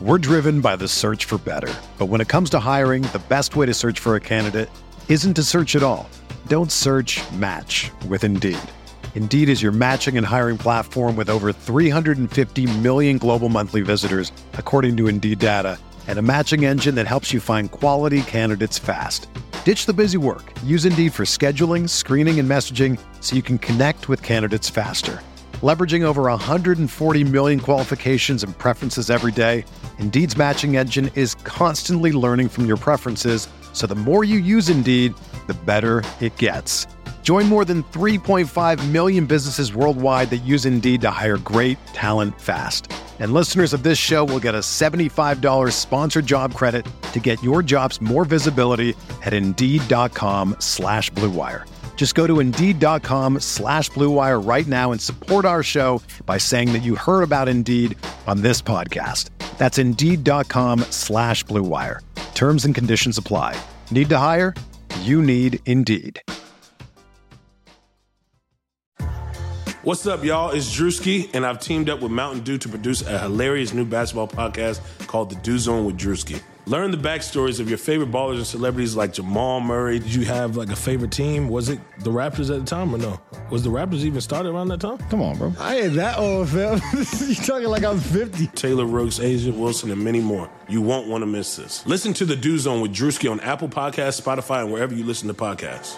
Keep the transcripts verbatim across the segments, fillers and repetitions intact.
We're driven by the search for better. But when it comes to hiring, the best way to search for a candidate isn't to search at all. Don't search, match with Indeed. Indeed is your matching and hiring platform with over three hundred fifty million global monthly visitors, according to Indeed data, and a matching engine that helps you find quality candidates fast. Ditch the busy work. Use Indeed for scheduling, screening, and messaging so you can connect with candidates faster. Leveraging over one hundred forty million qualifications and preferences every day, Indeed's matching engine is constantly learning from your preferences, so the more you use Indeed, the better it gets. Join more than three point five million businesses worldwide that use Indeed to hire great talent fast. And listeners of this show will get a seventy-five dollars sponsored job credit to get your jobs more visibility at Indeed.com slash Blue Wire. Just go to Indeed.com slash Blue Wire right now and support our show by saying that you heard about Indeed on this podcast. That's Indeed.com slash Blue Wire. Terms and conditions apply. Need to hire? You need Indeed. What's up, y'all? It's Drewski, and I've teamed up with Mountain Dew to produce a hilarious new basketball podcast called The Dew Zone with Drewski. Learn the backstories of your favorite ballers and celebrities like Jamal Murray. Did you have like a favorite team? Was it the Raptors at the time or no? Was the Raptors even started around that time? Come on, bro. I ain't that old, fam. You talking like I'm fifty. Taylor Rooks, Asia Wilson, and many more. You won't want to miss this. Listen to The Dew Zone with Drewski on Apple Podcasts, Spotify, and wherever you listen to podcasts.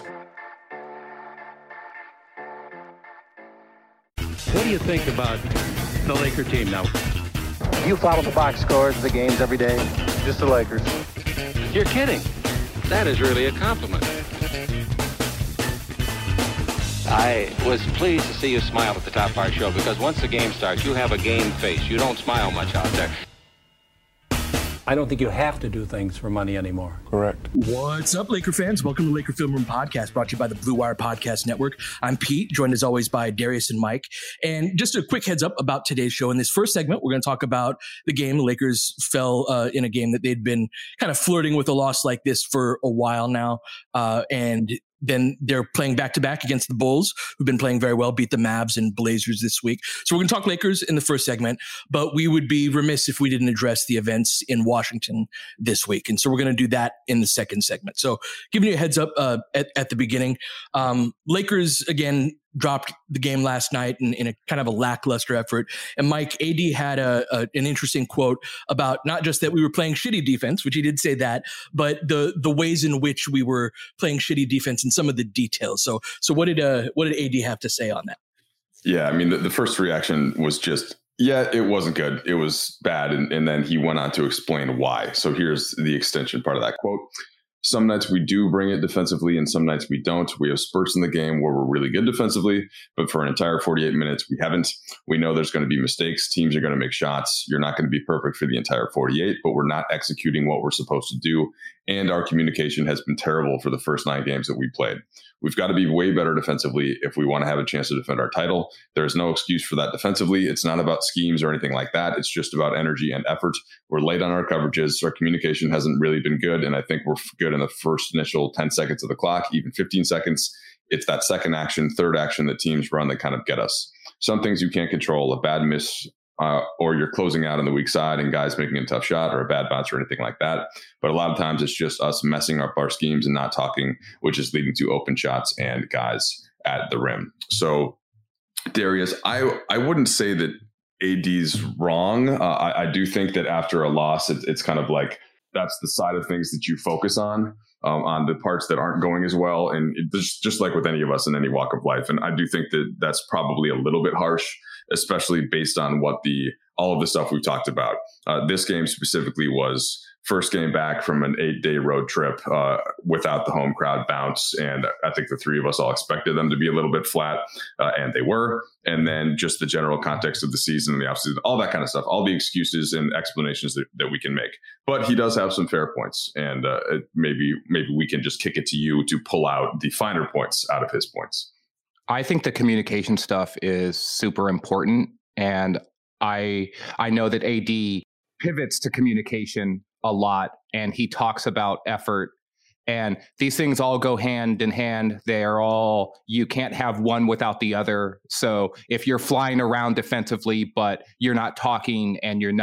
What do you think about the Laker team now? You follow the box scores of the games every day? Just the Lakers. You're kidding. That is really a compliment. I was pleased to see you smile at the top of our show because once the game starts, you have a game face. You don't smile much out there. I don't think you have to do things for money anymore. Correct. What's up, Laker fans? Welcome to the Laker Film Room Podcast, brought to you by the Blue Wire Podcast Network. I'm Pete, joined as always by Darius and Mike. And just a quick heads up about today's show. In this first segment, we're going to talk about the game. The Lakers fell uh, in a game that they'd been kind of flirting with a loss like this for a while now. Uh, and then they're playing back-to-back against the Bulls, who've been playing very well, beat the Mavs and Blazers this week. So we're going to talk Lakers in the first segment, but we would be remiss if we didn't address the events in Washington this week. And so we're going to do that in the second segment. So giving you a heads up uh, at, at the beginning, um, Lakers, again, dropped the game last night in, in a kind of a lackluster effort. And Mike, A D had a, a an interesting quote about not just that we were playing shitty defense, which he did say that, but the the ways in which we were playing shitty defense and some of the details. So so what did uh what did A D have to say on that? Yeah, I mean, the, the first reaction was just, yeah, it wasn't good. It was bad. And, and then he went on to explain why. So here's the extension part of that quote. Some nights we do bring it defensively and some nights we don't. We have spurts in the game where we're really good defensively, but for an entire forty-eight minutes, we haven't. We know there's going to be mistakes. Teams are going to make shots. You're not going to be perfect for the entire forty-eight, but we're not executing what we're supposed to do. And our communication has been terrible for the first nine games that we played. We've got to be way better defensively if we want to have a chance to defend our title. There's no excuse for that defensively. It's not about schemes or anything like that. It's just about energy and effort. We're late on our coverages. Our communication hasn't really been good. And I think we're good in the first initial ten seconds of the clock, even fifteen seconds. It's that second action, third action that teams run that kind of get us. Some things you can't control, a bad miss, Uh, or you're closing out on the weak side and guys making a tough shot or a bad bounce or anything like that. But a lot of times it's just us messing up our schemes and not talking, which is leading to open shots and guys at the rim. So, Darius, I, I wouldn't say that A D's wrong. Uh, I, I do think that after a loss, it, it's kind of like that's the side of things that you focus on. Um, on the parts that aren't going as well. And it, just, just like with any of us in any walk of life. And I do think that that's probably a little bit harsh, especially based on what the all of the stuff we've talked about. Uh, this game specifically was first game back from an eight-day road trip uh, without the home crowd bounce. And I think the three of us all expected them to be a little bit flat, uh, and they were. And then just the general context of the season and the offseason, all that kind of stuff, all the excuses and explanations that, that we can make. But he does have some fair points, and uh, maybe maybe we can just kick it to you to pull out the finer points out of his points. I think the communication stuff is super important. And I I know that A D pivots to communication a lot, and he talks about effort, and these things all go hand in hand. They are all, you can't have one without the other. So if you're flying around defensively, but you're not talking and you're not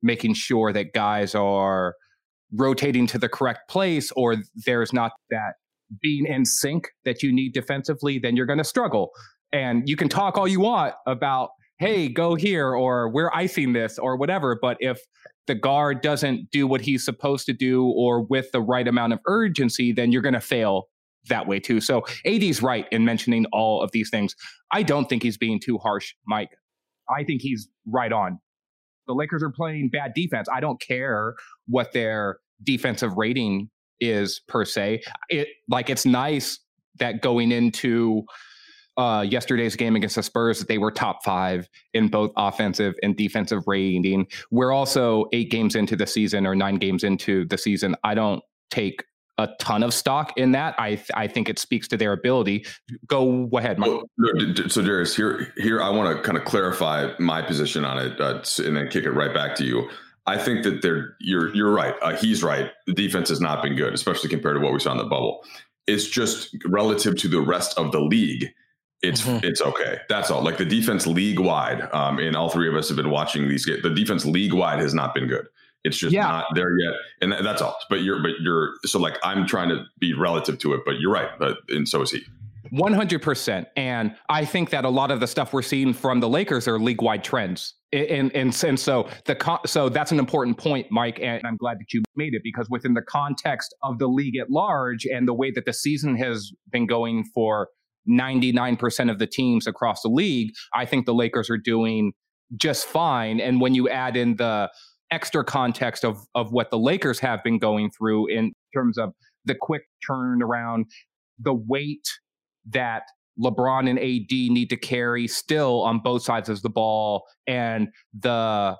making sure that guys are rotating to the correct place, or there's not that being in sync that you need defensively, then you're going to struggle. And you can talk all you want about, hey, go here, or we're icing this, or whatever. But if the guard doesn't do what he's supposed to do, or with the right amount of urgency, then you're going to fail that way too. So A D's right in mentioning all of these things. I don't think he's being too harsh, Mike. I think he's right on. The Lakers are playing bad defense. I don't care what their defensive rating is per se. It like it's nice that going into uh, yesterday's game against the Spurs, they were top five in both offensive and defensive rating. We're also eight games into the season or nine games into the season. I don't take a ton of stock in that. I th- I think it speaks to their ability. Go ahead, Mike. Well, so Darius, here here I want to kind of clarify my position on it, uh, and then kick it right back to you. I think that they're you're you're right. Uh, he's right. The defense has not been good, especially compared to what we saw in the bubble. It's just relative to the rest of the league. It's mm-hmm. it's okay. That's all. Like the defense league wide, um, and all three of us have been watching these games. The defense league wide has not been good. It's just yeah. not there yet, and that's all. But you're, but you're, so like I'm trying to be relative to it, but you're right, but and so is he. one hundred percent. And I think that a lot of the stuff we're seeing from the Lakers are league-wide trends, and and and so the so that's an important point, Mike. And I'm glad that you made it, because within the context of the league at large and the way that the season has been going for ninety-nine percent of the teams across the league, I think the Lakers are doing just fine. And when you add in the extra context of of what the Lakers have been going through in terms of the quick turnaround, the weight that LeBron and A D need to carry still on both sides of the ball, and the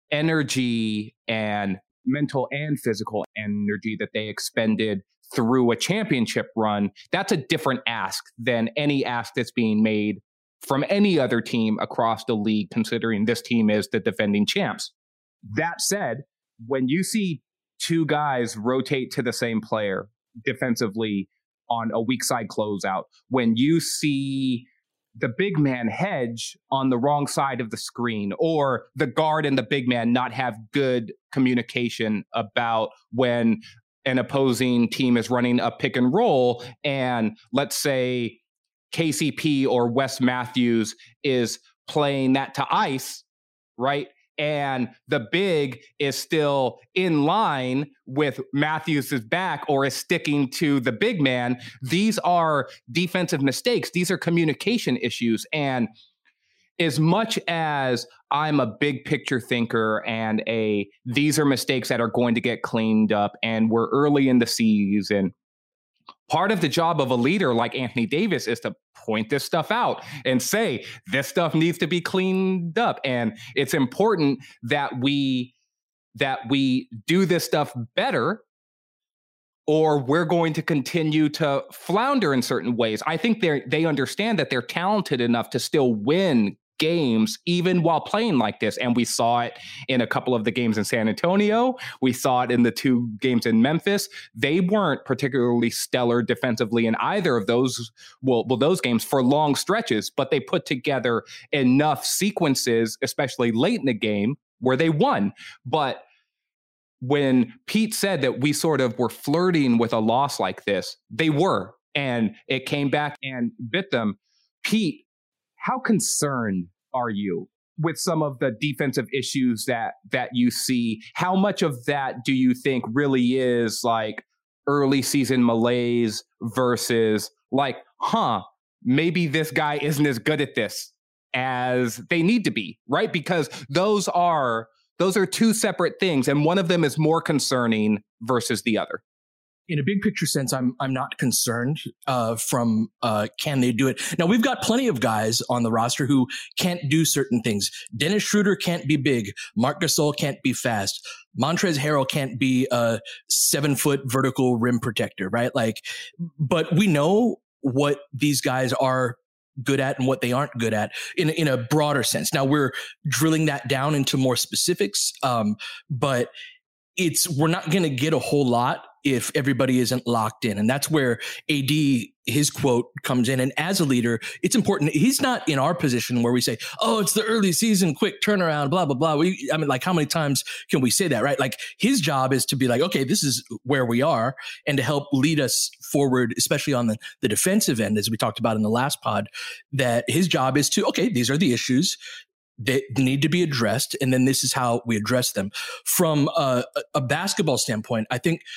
energy and mental and physical energy that they expended through a championship run, that's a different ask than any ask that's being made from any other team across the league, considering this team is the defending champs. That said, when you see two guys rotate to the same player defensively on a weak side closeout, when you see the big man hedge on the wrong side of the screen, or the guard and the big man not have good communication about when an opposing team is running a pick and roll, and let's say K C P or Wes Matthews is playing that to ice, right? And the big is still in line with Matthews' back, or is sticking to the big man. These are defensive mistakes. These are communication issues. And as much as I'm a big picture thinker and a these are mistakes that are going to get cleaned up, and we're early in the season, part of the job of a leader like Anthony Davis is to point this stuff out and say, this stuff needs to be cleaned up. And it's important that we that we do this stuff better, or we're going to continue to flounder in certain ways. I think they they understand that they're talented enough to still win games even while playing like this. And we saw it in a couple of the games in San Antonio. We saw it in the two games in Memphis. They weren't particularly stellar defensively in either of those, well, well, those games for long stretches, but they put together enough sequences, especially late in the game, where they won. But when Pete said that we sort of were flirting with a loss like this, they were, and it came back and bit them. Pete, how concerned are you with some of the defensive issues that that you see? How much of that do you think really is like early season malaise versus like, huh, maybe this guy isn't as good at this as they need to be, right? Because those are those are two separate things, and one of them is more concerning versus the other. In a big picture sense, I'm I'm not concerned uh, from uh, can they do it. Now, we've got plenty of guys on the roster who can't do certain things. Dennis Schroeder can't be big. Marc Gasol can't be fast. Montrezl Harrell can't be a seven foot vertical rim protector, right? Like, but we know what these guys are good at and what they aren't good at in, in a broader sense. Now, we're drilling that down into more specifics, um, but it's we're not going to get a whole lot if everybody isn't locked in. And that's where A D, his quote comes in. And as a leader, it's important. He's not in our position where we say, oh, it's the early season, quick turnaround, blah, blah, blah. We, I mean, like, how many times can we say that, right? Like, his job is to be like, okay, this is where we are, and to help lead us forward, especially on the, the defensive end, as we talked about in the last pod, that his job is to, okay, these are the issues that need to be addressed, and then this is how we address them. From a, a basketball standpoint, I think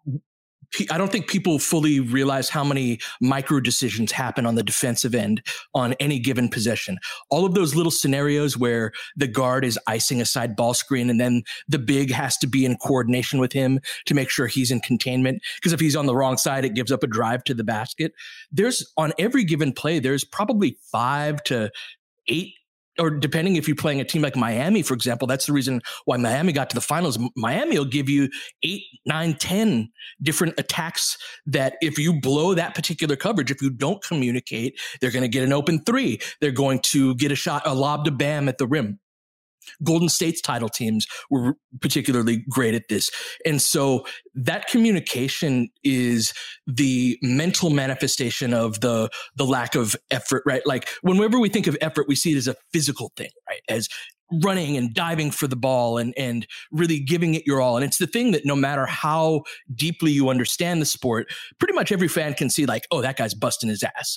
I don't think people fully realize how many micro decisions happen on the defensive end on any given possession. All of those little scenarios where the guard is icing a side ball screen and then the big has to be in coordination with him to make sure he's in containment. Because if he's on the wrong side, it gives up a drive to the basket. There's on every given play, there's probably five to eight, or depending if you're playing a team like Miami, for example, that's the reason why Miami got to the finals. Miami will give you eight, nine, ten different attacks that if you blow that particular coverage, if you don't communicate, they're going to get an open three. They're going to get a shot, a lob to Bam at the rim. Golden State's title teams were particularly great at this. And so that communication is the mental manifestation of the, the lack of effort, right? Like whenever we think of effort, we see it as a physical thing, right? As running and diving for the ball and, and really giving it your all. And it's the thing that no matter how deeply you understand the sport, pretty much every fan can see like, oh, that guy's busting his ass.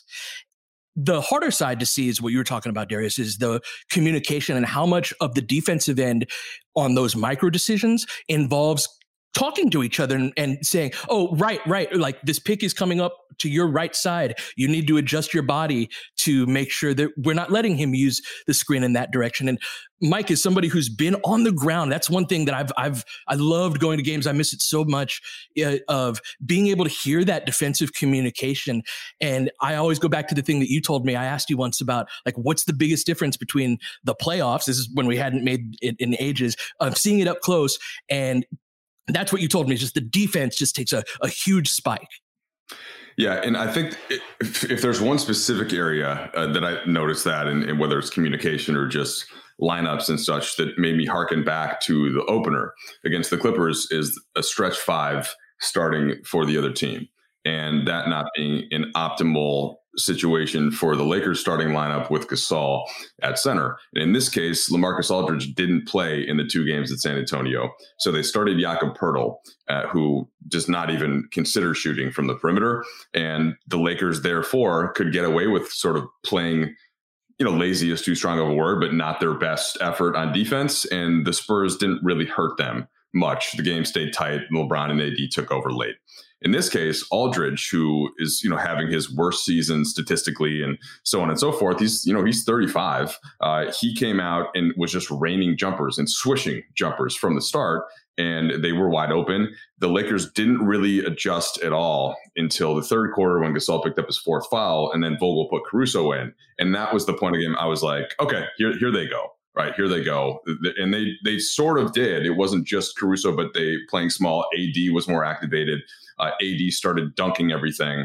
The harder side to see is what you were talking about, Darius, is the communication and how much of the defensive end on those micro decisions involves talking to each other and, and saying, oh, right, right. Like this pick is coming up to your right side. You need to adjust your body to make sure that we're not letting him use the screen in that direction. And Mike is somebody who's been on the ground. That's one thing that I've, I've, I loved going to games. I miss it so much uh, of being able to hear that defensive communication. And I always go back to the thing that you told me. I asked you once about like, what's the biggest difference between the playoffs? This is when we hadn't made it in ages of seeing it up close. And that's what you told me, just the defense just takes a, a huge spike. Yeah, and I think if, if there's one specific area uh, that I noticed that, and, and whether it's communication or just lineups and such, that made me harken back to the opener against the Clippers, is a stretch five starting for the other team, and that not being an optimal situation for the Lakers starting lineup with Gasol at center. And in this case, LaMarcus Aldridge didn't play in the two games at San Antonio. So they started Jakob Poeltl, uh, who does not even consider shooting from the perimeter. And the Lakers, therefore, could get away with sort of playing, you know, lazy is too strong of a word, but not their best effort on defense. And the Spurs didn't really hurt them much. The game stayed tight. LeBron and A D took over late. In this case, Aldridge, who is, you know, having his worst season statistically and so on and so forth, he's, you know, he's thirty-five. Uh, he came out and was just raining jumpers and swishing jumpers from the start, and they were wide open. The Lakers didn't really adjust at all until the third quarter when Gasol picked up his fourth foul, and then Vogel put Caruso in. And that was the point of the game. I was like, okay, here, here they go. Right, here they go. And they they sort of did. It wasn't just Caruso, but they playing small. A D was more activated. Uh, A D started dunking everything.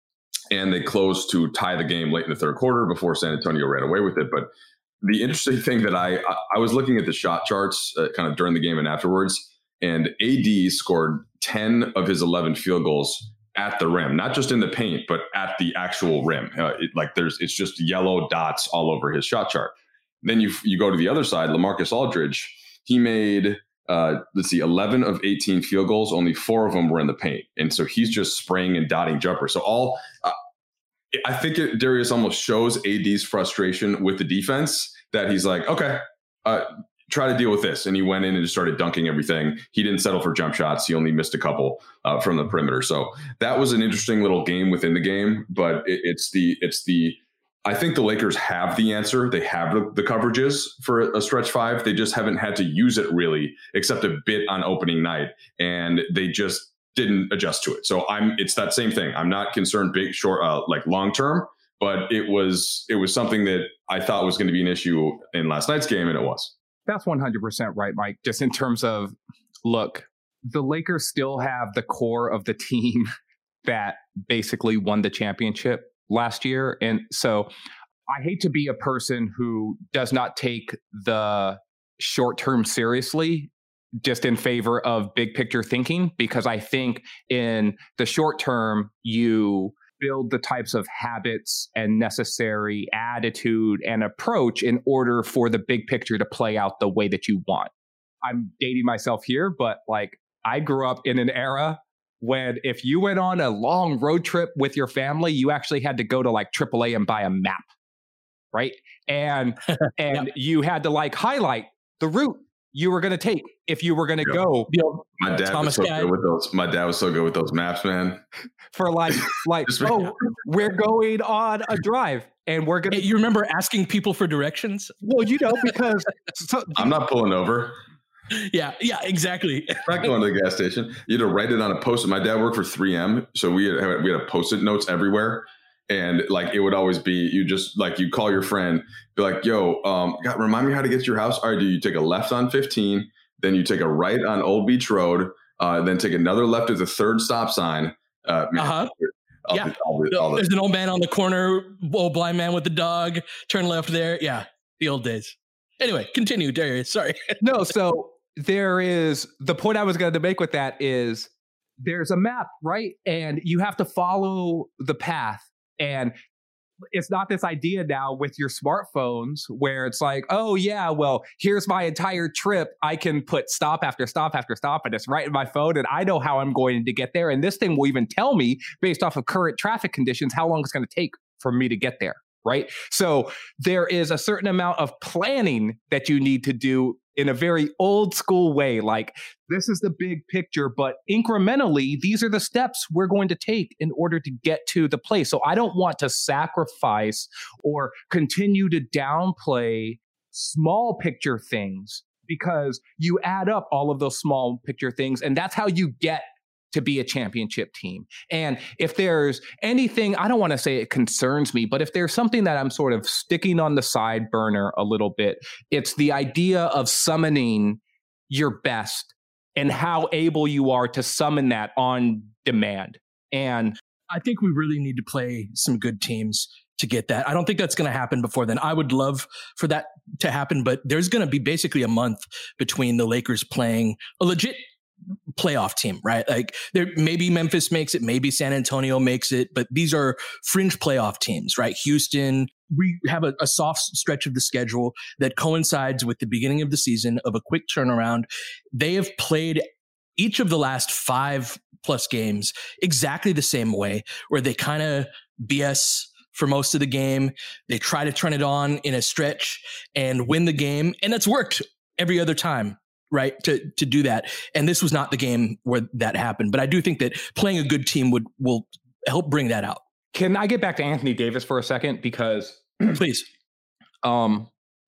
And they closed to tie the game late in the third quarter before San Antonio ran away with it. But the interesting thing that I I was looking at the shot charts uh, kind of during the game and afterwards, and A D scored ten of his eleven field goals at the rim, not just in the paint, but at the actual rim. Uh, it, like there's it's just yellow dots all over his shot chart. Then you you go to the other side, LaMarcus Aldridge. He made, uh, let's see, eleven of eighteen field goals. Only four of them were in the paint. And so he's just spraying and dotting jumpers. So all, uh, I think it, Darius almost shows A D's frustration with the defense, that he's like, okay, uh, try to deal with this. And he went in and just started dunking everything. He didn't settle for jump shots. He only missed a couple uh, from the perimeter. So that was an interesting little game within the game. But it, it's the it's the I think the Lakers have the answer. They have the, the coverages for a stretch five. They just haven't had to use it really, except a bit on opening night. And they just didn't adjust to it. So I'm, it's that same thing. I'm not concerned big, short, uh, like long term, but it was, it was something that I thought was going to be an issue in last night's game. And it was. That's one hundred percent right, Mike. Just in terms of, look, the Lakers still have the core of the team that basically won the championship last year. And so I hate to be a person who does not take the short term seriously just in favor of big picture thinking, because I think in the short term, you build the types of habits and necessary attitude and approach in order for the big picture to play out the way that you want. I'm dating myself here, but like I grew up in an era when if you went on a long road trip with your family, you actually had to go to like triple A and buy a map, right? And and yeah. you had to like highlight the route you were going to take if you were going to yeah. go. You know, my dad Thomas was so guy. good with those. My dad was so good with those maps, man. For like, like, oh, we're going on a drive and we're going to. Hey, you remember asking people for directions? Well, you know, because so, I'm not pulling over. Yeah, yeah, exactly. I'm not going to the gas station. You had to write it on a post-it. My dad worked for three M, so we had we had a post-it notes everywhere. And like it would always be, you just like you call your friend, be like, "Yo, um, God, remind me how to get to your house." All right, do you take a left on fifteen, then you take a right on Old Beach Road, uh, then take another left at the third stop sign. Uh man, uh-huh. All yeah. The, all the, all There's the, an old man on the corner, old blind man with the dog. Turn left there. Yeah, the old days. Anyway, continue, Darius. Sorry. No, so there is the point I was going to make with that is there's a map, right? And you have to follow the path. And it's not this idea now with your smartphones where it's like, oh, yeah, well, here's my entire trip. I can put stop after stop after stop, and it's right in my phone, and I know how I'm going to get there. And this thing will even tell me, based off of current traffic conditions, how long it's going to take for me to get there, right? So there is a certain amount of planning that you need to do in a very old school way. Like, this is the big picture, but incrementally, these are the steps we're going to take in order to get to the place. So I don't want to sacrifice or continue to downplay small picture things, because you add up all of those small picture things, and that's how you get to be a championship team. And if there's anything, I don't want to say it concerns me, but if there's something that I'm sort of sticking on the side burner a little bit, it's the idea of summoning your best and how able you are to summon that on demand. And I think we really need to play some good teams to get that. I don't think that's going to happen before then. I would love for that to happen, but there's going to be basically a month between the Lakers playing a legit playoff team, right? Like there, maybe Memphis makes it, maybe San Antonio makes it, but these are fringe playoff teams, right? Houston, we have a, a soft stretch of the schedule that coincides with the beginning of the season of a quick turnaround. They have played each of the last five plus games exactly the same way, where they kind of B S for most of the game. They try to turn it on in a stretch and win the game. And it's worked every other time, right, to to do that. And this was not the game where that happened. But I do think that playing a good team would will help bring that out. Can I get back to Anthony Davis for a second? Because please. Um,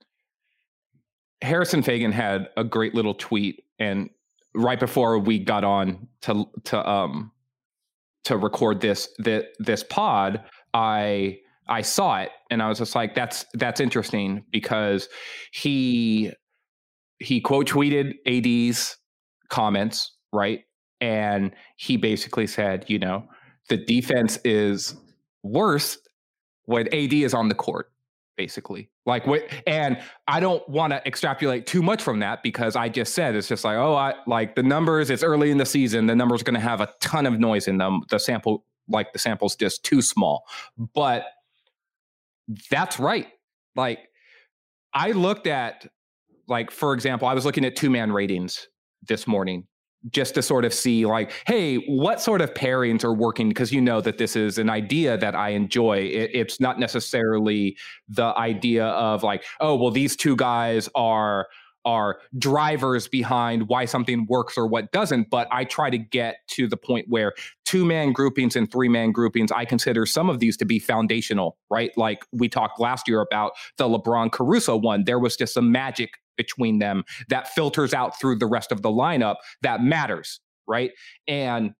Harrison Fagan had a great little tweet, and right before we got on to to um to record this this, this pod, I I saw it and I was just like, that's that's interesting, because he he quote tweeted A D's comments, right? And he basically said, you know, the defense is worse when A D is on the court, basically. Like what? And I don't want to extrapolate too much from that, because I just said it's just like, oh, I like the numbers. It's early in the season. The numbers are going to have a ton of noise in them. The sample, like the sample's just too small. But that's right. Like I looked at, like for example, I was looking at two man ratings this morning, just to sort of see like, hey, what sort of pairings are working? Because you know that this is an idea that I enjoy. It, it's not necessarily the idea of like, oh, well, these two guys are are drivers behind why something works or what doesn't. But I try to get to the point where two-man groupings and three-man groupings, I consider some of these to be foundational, right? Like we talked last year about the LeBron Caruso one. There was just some magic between them that filters out through the rest of the lineup that matters, right? And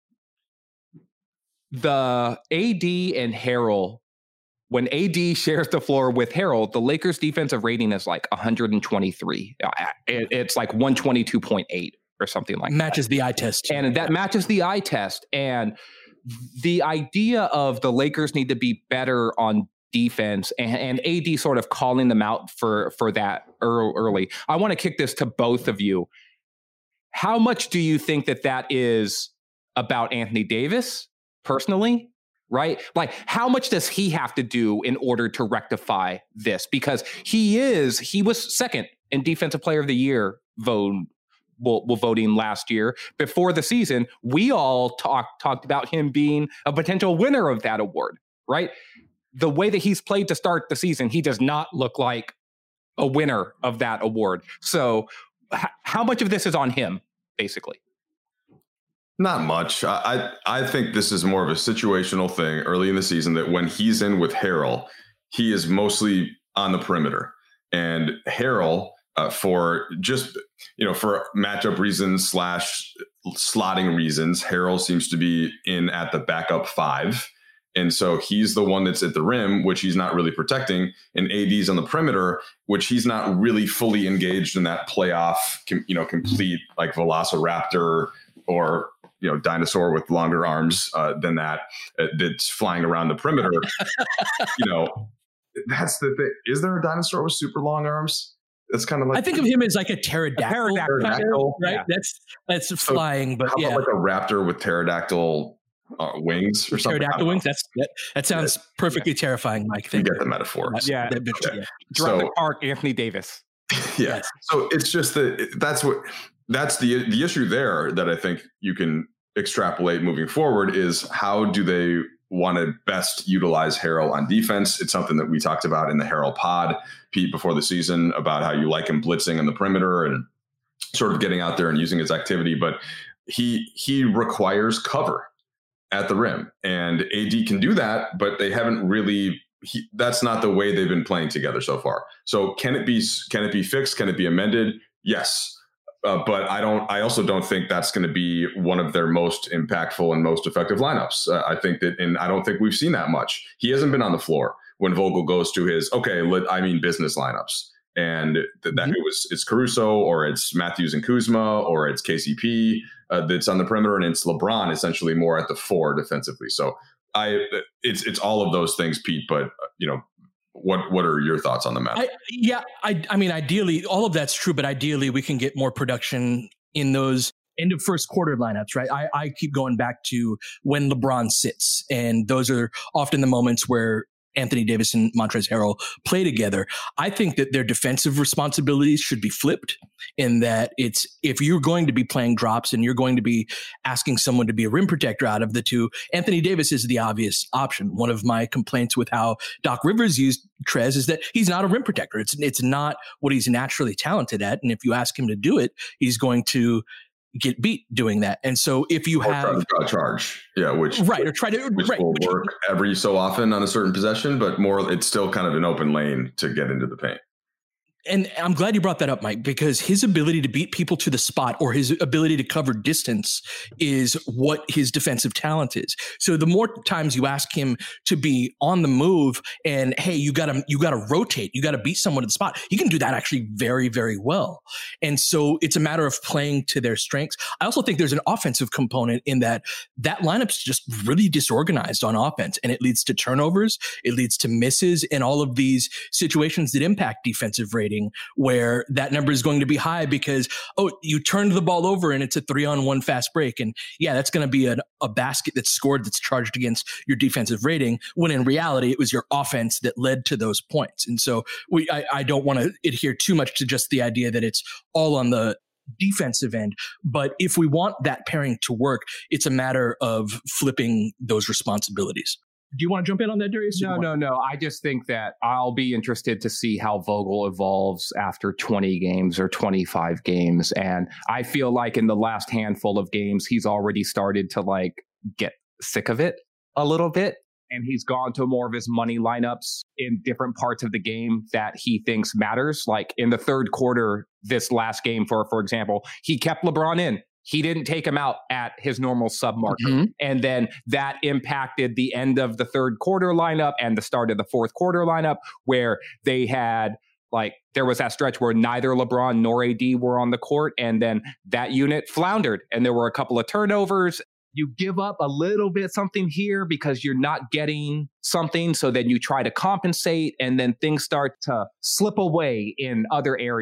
the A D and Harrell, when A D shares the floor with Harrell, the Lakers defensive rating is like one hundred twenty-three. It's like one twenty-two point eight or something like matches that. Matches the eye test. And that matches the eye test. And the idea of the Lakers need to be better on defense, and, and A D sort of calling them out for for that early. I want to kick this to both of you. how much do you think that that is about Anthony Davis personally, right? Like, how much does he have to do in order to rectify this? Because he is, he was second in Defensive Player of the Year vote, well, well, voting last year. Before the season, we all talked talked about him being a potential winner of that award, right? The way that he's played to start the season, he does not look like a winner of that award. So h- how much of this is on him, basically? Not much. I, I I think this is more of a situational thing early in the season, that when he's in with Harrell, he is mostly on the perimeter. And Harrell, uh, for just, you know, for matchup reasons slash slotting reasons, Harrell seems to be in at the backup five. And so he's the one that's at the rim, which he's not really protecting. And A D's on the perimeter, which he's not really fully engaged in that playoff, you know, complete like Velociraptor or, you know, dinosaur with longer arms uh, than that, uh, that's flying around the perimeter. You know, that's the thing. Is there a dinosaur with super long arms? It's kind of like, I think of him as like a pterodactyl, A pterodactyl, right? yeah. That's that's So flying, but how yeah, about like a raptor with pterodactyl uh, wings or something? pterodactyl wings. That's that, that sounds Yeah. perfectly terrifying, Mike. You Thank get you. the metaphor. Yeah. That bitch, Okay. yeah. Jurassic So- Park, Anthony Davis. Yeah. Yes. So it's just that that's what that's the the issue there that I think you can extrapolate moving forward is how do they want to best utilize Harrell on defense? It's something that we talked about in the Harrell pod, Pete, before the season, about how you like him blitzing on the perimeter and sort of getting out there and using his activity. But he he requires cover at the rim, and A D can do that, but they haven't really. He, that's not the way they've been playing together so far. So can it be can it be fixed? Can it be amended? Yes. Uh, but I don't. I also don't think that's going to be one of their most impactful and most effective lineups. Uh, I think that, and I don't think we've seen that much. He hasn't been on the floor when Vogel goes to his okay. Let, I mean business lineups, and th- that mm-hmm. it was it's Caruso or it's Matthews and Kuzma or it's K C P uh, that's on the perimeter, and it's LeBron essentially more at the four defensively. So I it's it's all of those things, Pete. But uh, you know. What what are your thoughts on the matter? I, yeah, I I mean, ideally, all of that's true, but ideally, we can get more production in those end of first quarter lineups, right? I, I keep going back to when LeBron sits, and those are often the moments where Anthony Davis and Montrezl Harrell play together. I think that their defensive responsibilities should be flipped, in that it's if you're going to be playing drops and you're going to be asking someone to be a rim protector out of the two, Anthony Davis is the obvious option. One of my complaints with how Doc Rivers used Trez is that he's not a rim protector. It's it's not what he's naturally talented at. And if you ask him to do it, he's going to get beat doing that. And so if you or have a charge, yeah, which right, or try to which right, will which, work every so often on a certain possession, but more it's still kind of an open lane to get into the paint. And I'm glad you brought that up, Mike, because his ability to beat people to the spot or his ability to cover distance is what his defensive talent is. So the more times you ask him to be on the move and, hey, you got to you got to rotate, you got to beat someone to the spot, he can do that actually very, very well. And so it's a matter of playing to their strengths. I also think there's an offensive component in that that lineup's just really disorganized on offense, and it leads to turnovers, it leads to misses, and all of these situations that impact defensive rating, where that number is going to be high because, oh, you turned the ball over and it's a three on one fast break. And yeah, that's going to be a, a basket that's scored that's charged against your defensive rating, when in reality, it was your offense that led to those points. And so we, I, I don't want to adhere too much to just the idea that it's all on the defensive end. But if we want that pairing to work, it's a matter of flipping those responsibilities. Do you want to jump in on that, Darius? No, no, no. I just think that I'll be interested to see how Vogel evolves after twenty games or twenty-five games. And I feel like in the last handful of games, he's already started to like get sick of it a little bit. And he's gone to more of his money lineups in different parts of the game that he thinks matters. Like in the third quarter, this last game, for for example, he kept LeBron in. He didn't take him out at his normal sub marker. Mm-hmm. And then that impacted the end of the third quarter lineup and the start of the fourth quarter lineup, where they had like, there was that stretch where neither LeBron nor A D were on the court. And then that unit floundered and there were a couple of turnovers. You give up a little bit something here because you're not getting something. So then you try to compensate, and then things start to slip away in other areas.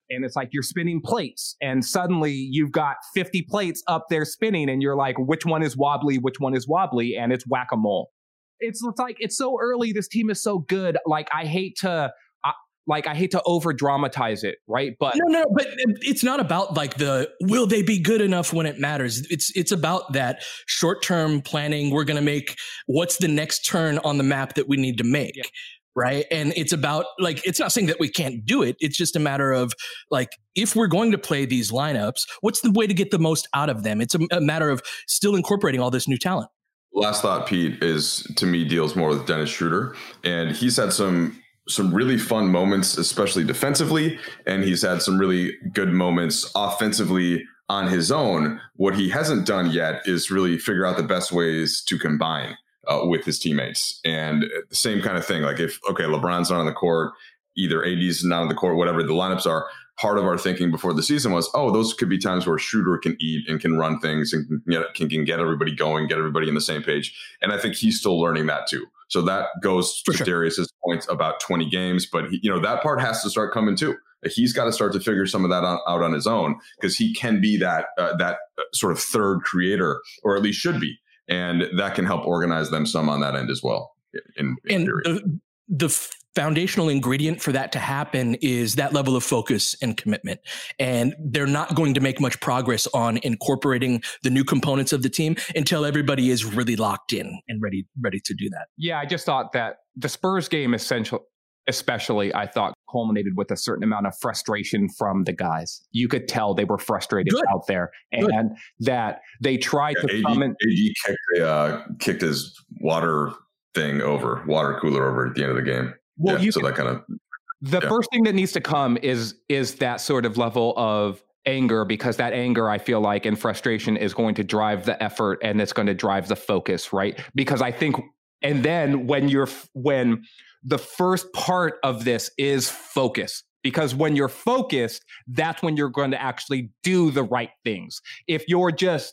And it's like you're spinning plates and suddenly you've got fifty plates up there spinning and you're like, which one is wobbly? Which one is wobbly? And it's whack-a-mole. It's, it's like, it's so early. This team is so good. Like, I hate to, uh, like, I hate to over dramatize it. Right. But no, no, but it's not about like the, will they be good enough when it matters? It's, it's about that short-term planning. We're going to make what's the next turn on the map that we need to make. Yeah. Right. And it's about like, it's not saying that we can't do it. It's just a matter of like, if we're going to play these lineups, what's the way to get the most out of them? It's a, a matter of still incorporating all this new talent. Last thought, Pete, is to me deals more with Dennis Schroeder. And he's had some some really fun moments, especially defensively. And he's had some really good moments offensively on his own. What he hasn't done yet is really figure out the best ways to combine Uh, with his teammates. And the same kind of thing. Like if, okay, LeBron's not on the court, either A D's not on the court, whatever the lineups are, part of our thinking before the season was, oh, those could be times where Schroeder can eat and can run things and can get, can, can get everybody going, get everybody on the same page. And I think he's still learning that too. So that goes For to sure. Darius's points about twenty games, but he, you know, that part has to start coming too. He's got to start to figure some of that on, out on his own, because he can be that, uh, that sort of third creator, or at least should be. And that can help organize them some on that end as well. In, in and the, the foundational ingredient for that to happen is that level of focus and commitment. And they're not going to make much progress on incorporating the new components of the team until everybody is really locked in and ready, ready to do that. Yeah, I just thought that the Spurs game essential, especially, I thought culminated with a certain amount of frustration from the guys. You could tell they were frustrated Good. out there, and Good. that they tried yeah, to come in. A D kicked, uh, kicked his water thing over, water cooler over at the end of the game. Well, yeah, you so can, that kind of. The yeah. first thing that needs to come is is that sort of level of anger, because that anger, I feel like, and frustration is going to drive the effort, and it's going to drive the focus, right? Because I think, and then when you're when. The first part of this is focus, because when you're focused, that's when you're going to actually do the right things. If you're just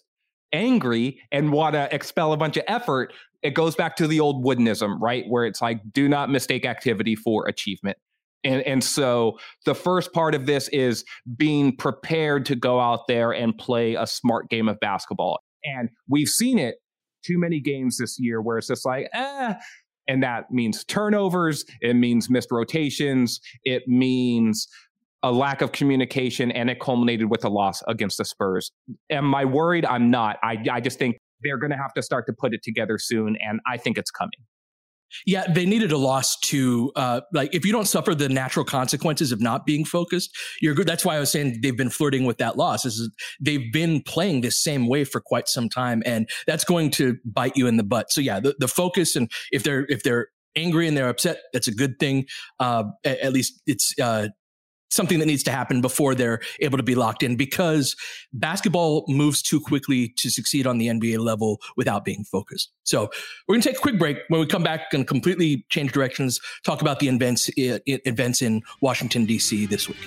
angry and want to expel a bunch of effort, it goes back to the old Woodenism, right? Where it's like, do not mistake activity for achievement. And, and so the first part of this is being prepared to go out there and play a smart game of basketball. And we've seen it too many games this year where it's just like, eh, and that means turnovers, it means missed rotations, it means a lack of communication, and it culminated with a loss against the Spurs. Am I worried? I'm not. I, I just think they're going to have to start to put it together soon, and I think it's coming. Yeah, they needed a loss to, uh, like, if you don't suffer the natural consequences of not being focused, you're good. That's why I was saying they've been flirting with that loss. Is they've been playing this same way for quite some time, and that's going to bite you in the butt. So yeah, the, the focus, and if they're if they're angry and they're upset, that's a good thing. Uh, at, at least it's uh, something that needs to happen before they're able to be locked in, because basketball moves too quickly to succeed on the N B A level without being focused. So we're going to take a quick break. When we come back and completely change directions, talk about the events, events in Washington, D C this week.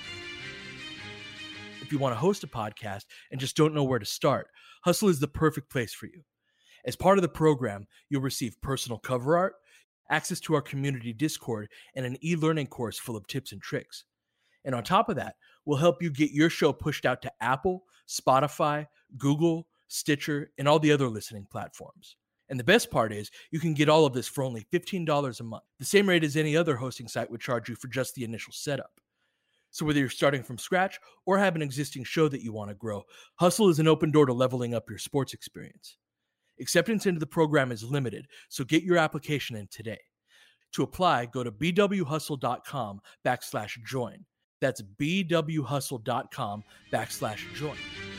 If you want to host a podcast and just don't know where to start, Hustle is the perfect place for you. As part of the program, you'll receive personal cover art, access to our community Discord, and an e-learning course full of tips and tricks. And on top of that, we'll help you get your show pushed out to Apple, Spotify, Google, Stitcher, and all the other listening platforms. And the best part is you can get all of this for only fifteen dollars a month, the same rate as any other hosting site would charge you for just the initial setup. So whether you're starting from scratch or have an existing show that you want to grow, Hustle is an open door to leveling up your sports experience. Acceptance into the program is limited, so get your application in today. To apply, go to bwhustle.com backslash join. That's bwhustle.com backslash join.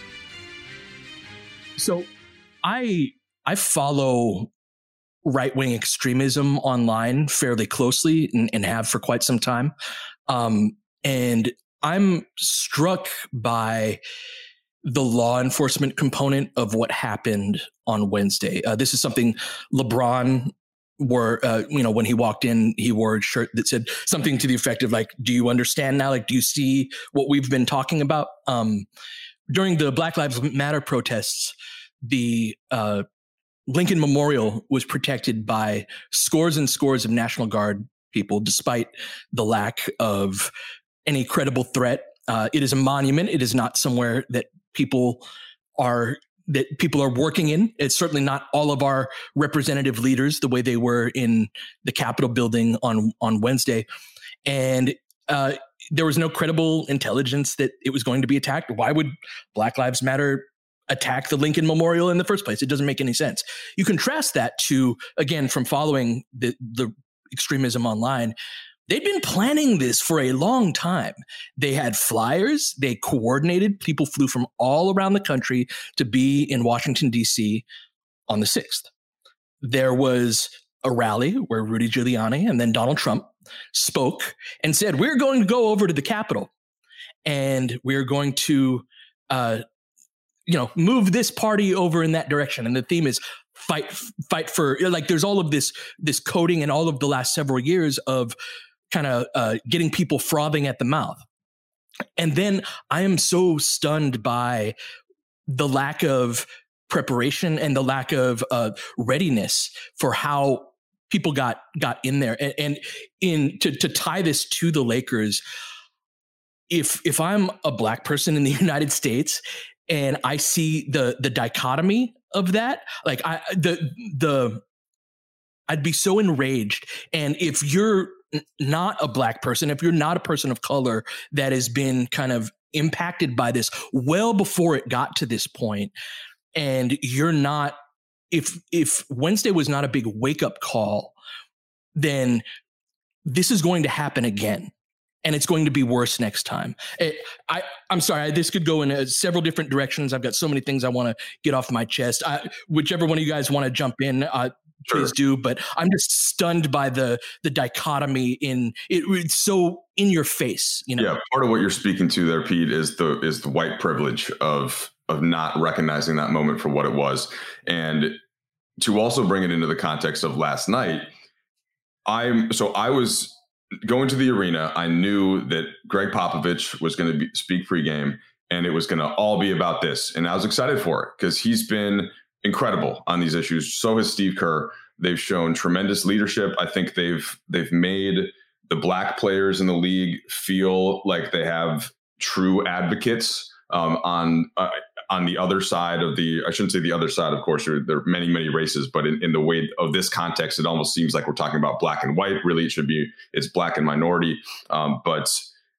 So I I follow right-wing extremism online fairly closely and, and have for quite some time. Um, and I'm struck by the law enforcement component of what happened on Wednesday. Uh, this is something LeBron wore, uh, you know, when he walked in, he wore a shirt that said something to the effect of like, do you understand now? Like, do you see what we've been talking about? Um, during the Black Lives Matter protests, the uh, Lincoln Memorial was protected by scores and scores of National Guard people, despite the lack of any credible threat Uh, it is a monument. It is not somewhere that people are that people are working in. It's certainly not all of our representative leaders the way they were in the Capitol building on on Wednesday, and uh, there was no credible intelligence that it was going to be attacked. Why would Black Lives Matter attack the Lincoln Memorial in the first place? It doesn't make any sense. You contrast that to, again, from following the, the extremism online, they'd been planning this for a long time. They had flyers, they coordinated, people flew from all around the country to be in Washington, D C on the sixth. There was a rally where Rudy Giuliani and then Donald Trump spoke and said, we're going to go over to the Capitol and we're going to, uh, you know, move this party over in that direction. And the theme is fight, fight for, like, there's all of this, this coding in all of the last several years of kind of uh, getting people frothing at the mouth. And then I am so stunned by the lack of preparation and the lack of uh, readiness for how people got got in there. And, and in to, to tie this to the Lakers, if if I'm a Black person in the United States and I see the the dichotomy of that, like I the the I'd be so enraged. And if you're not a Black person, if you're not a person of color that has been kind of impacted by this well before it got to this point, and you're not, if if Wednesday was not a big wake up call, then this is going to happen again. And it's going to be worse next time. It, I, I'm sorry, this could go in uh, several different directions. I've got so many things I want to get off my chest. I, whichever one of you guys want to jump in, uh, Sure. please do. But I'm just stunned by the the dichotomy in it. It's so in your face, you know. Yeah, part of what you're speaking to there, Pete, is the is the white privilege of of not recognizing that moment for what it was, and to also bring it into the context of last night. I'm so I was going to the arena. I knew that Greg Popovich was going to be, speak pregame, and it was going to all be about this, and I was excited for it because he's been incredible on these issues. So has Steve Kerr. They've shown tremendous leadership. I think they've they've made the Black players in the league feel like they have true advocates um, on uh, on the other side of the. I shouldn't say the other side. Of course, there, there are many many races, but in, in the way of this context, it almost seems like we're talking about Black and white. Really, it should be it's Black and minority. Um, but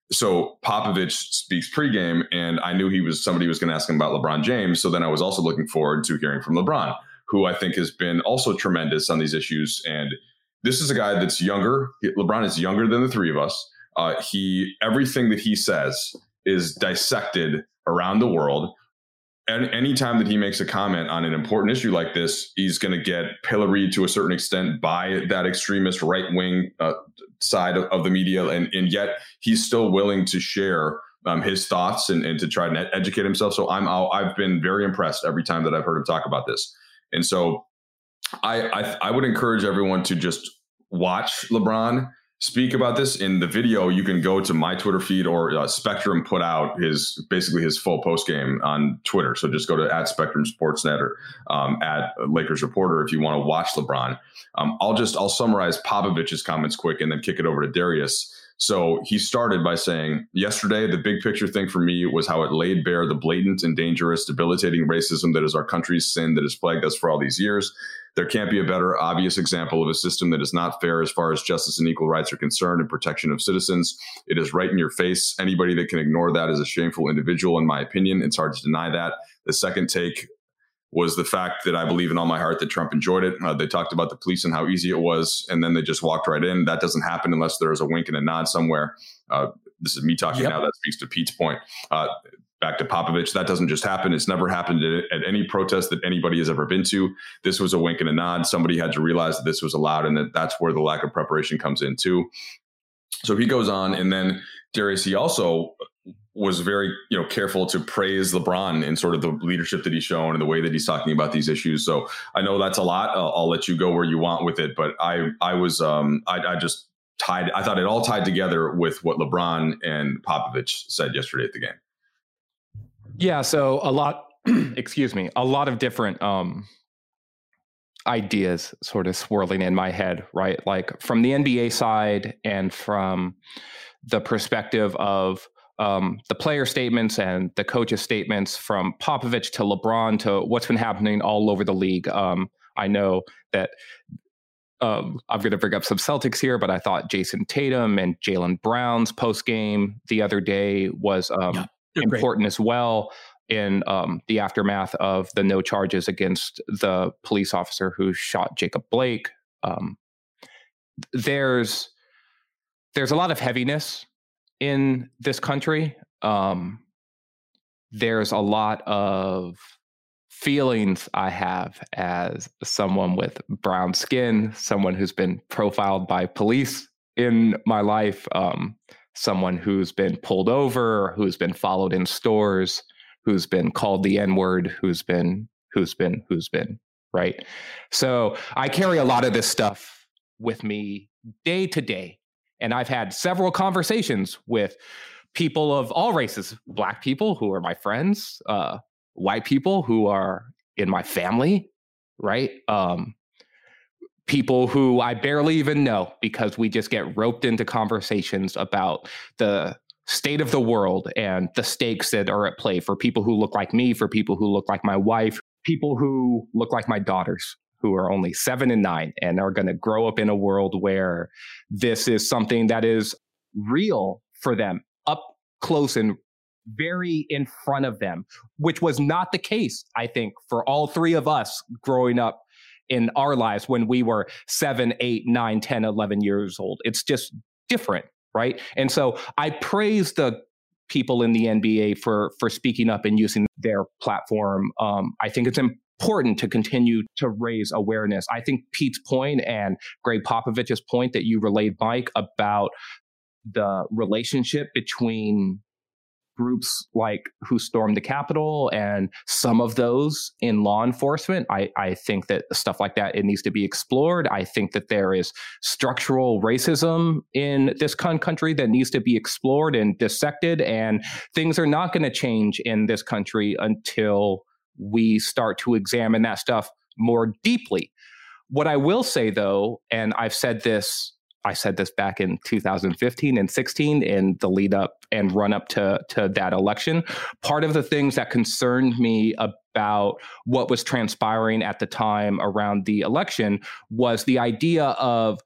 So Popovich speaks pregame, and I knew he was somebody who was going to ask him about LeBron James. So then I was also looking forward to hearing from LeBron, who I think has been also tremendous on these issues. And this is a guy that's younger. LeBron is younger than the three of us. Uh, he everything that he says is dissected around the world. And anytime that he makes a comment on an important issue like this, he's going to get pilloried to a certain extent by that extremist right wing uh, side of, of the media. And, and yet he's still willing to share um, his thoughts and, and to try and educate himself. So I'm, I've been very impressed every time that I've heard him talk about this. And so I, I, I would encourage everyone to just watch LeBron speak about this. In the video, you can go to my Twitter feed, or uh, Spectrum put out his basically his full post game on Twitter. So just go to at Spectrum Sportsnet or um, at Lakers Reporter if you want to watch LeBron. Um, I'll just I'll summarize Popovich's comments quick and then kick it over to Darius. So he started by saying, yesterday, the big picture thing for me was how it laid bare the blatant and dangerous, debilitating racism that is our country's sin that has plagued us for all these years. There can't be a better obvious example of a system that is not fair as far as justice and equal rights are concerned and protection of citizens. It is right in your face. Anybody that can ignore that is a shameful individual, in my opinion. It's hard to deny that. The second take was the fact that I believe in all my heart that Trump enjoyed it. Uh, they talked about the police and how easy it was, and then they just walked right in. That doesn't happen unless there is a wink and a nod somewhere. Uh, this is me talking yep. now. That speaks to Pete's point. Uh, back to Popovich, that doesn't just happen. It's never happened at, at any protest that anybody has ever been to. This was a wink and a nod. Somebody had to realize that this was allowed, and that that's where the lack of preparation comes in too. So he goes on, and then Darius, he also was very, you know, careful to praise LeBron in sort of the leadership that he's shown and the way that he's talking about these issues. So I know that's a lot. I'll, I'll let you go where you want with it, but I, I was, um, I, I just tied, I thought it all tied together with what LeBron and Popovich said yesterday at the game. Yeah. So a lot, excuse me, a lot of different, um, ideas sort of swirling in my head, right? Like from the N B A side and from the perspective of, um, the player statements and the coaches' statements, from Popovich to LeBron to what's been happening all over the league. Um, I know that um, I'm going to bring up some Celtics here, but I thought Jason Tatum and Jaylen Brown's post game the other day was um, yeah, important great. as well in um, the aftermath of the no charges against the police officer who shot Jacob Blake. Um, there's there's a lot of heaviness in this country. Um, there's a lot of feelings I have as someone with brown skin, someone who's been profiled by police in my life, um, someone who's been pulled over, who's been followed in stores, who's been called the N-word, who's been, who's been, who's been, right? So I carry a lot of this stuff with me day to day. And I've had several conversations with people of all races, Black people who are my friends, uh, white people who are in my family, right? Um, people who I barely even know, because we just get roped into conversations about the state of the world and the stakes that are at play for people who look like me, for people who look like my wife, people who look like my daughters, who are only seven and nine and are going to grow up in a world where this is something that is real for them, up close and very in front of them, which was not the case, I think, for all three of us growing up in our lives when we were seven, eight, nine, ten, eleven years old. It's just different, right? And so I praise the people in the N B A for for speaking up and using their platform. Um, I think it's important to continue to raise awareness. I think Pete's point and Greg Popovich's point that you relayed, Mike, about the relationship between groups like who stormed the Capitol and some of those in law enforcement. I, I think that stuff like that, it needs to be explored. I think that there is structural racism in this country that needs to be explored and dissected. And things are not going to change in this country until we start to examine that stuff more deeply. What I will say, though, and I've said this I said this back in two thousand fifteen and sixteen in the lead up and run up to, to that election. Part of the things that concerned me about what was transpiring at the time around the election was the idea of